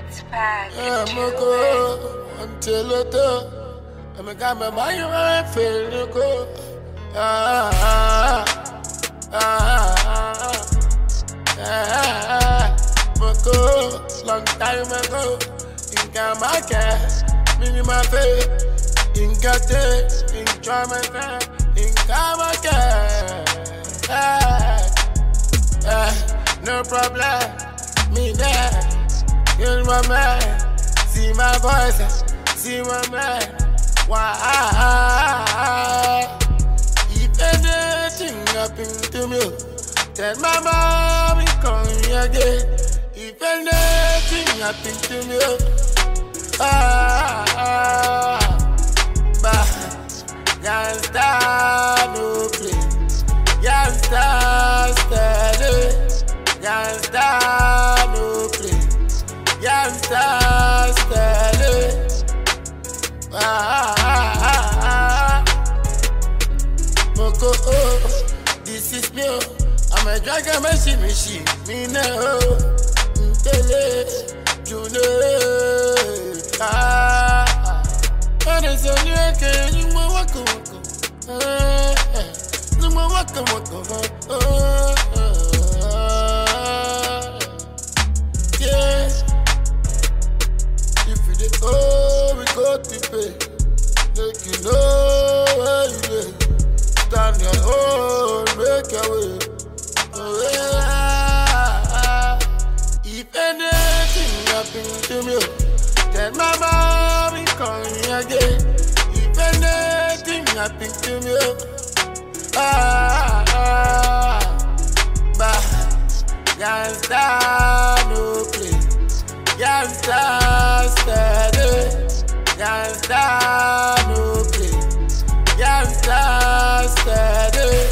Moko until it I'm a guy, my mind feel you go. Moko, long time ago, in Kamaka, minimum pay, in Kate, in Tramaka, in Kamaka. No problem, me there. You're my man, see my voice, see my man. Why? If anything happen to me, tell my mommy come here again. If anything happen to me, but gangsta no play, gangsta steady, gangsta no play. Youngster steady. Moko, this is me. I'm a dragon machine. Me know, tele, you know. And it's a new game. You want to we go to pay. Make you know where you live. Stand your own, make your way. Oh, yeah. If anything happen to me, tell my mommy come here again. If anything happen to me, but gangsta no play. Gangsta steady, gangsta no play, gangsta steady.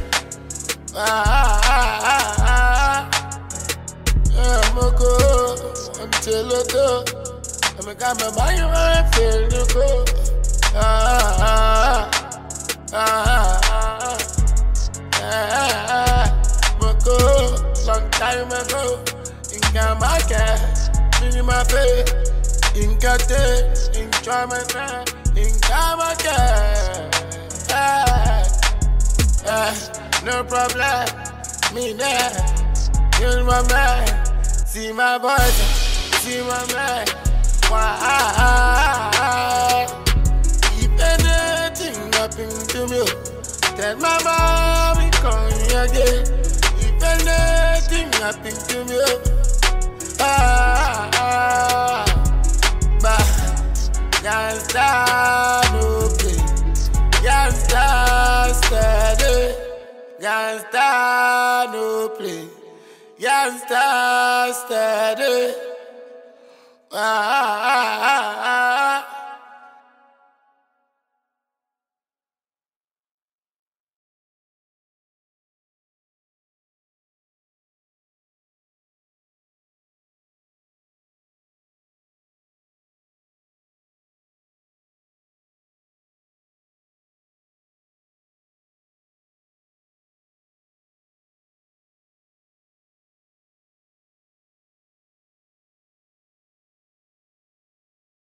Moko until it do, I'm a guy, my mind feel you go. Moko, long time ago, in Kamaka. In my pay, in Kate, in Tramaka, in Kamaka. No problem, me there. You're my man, see my voice, see my man. Why? If anything happen to me, tell my mommy come here again. If anything happen to me, gangsta no play, gangsta steady, gangsta no play, gangsta steady.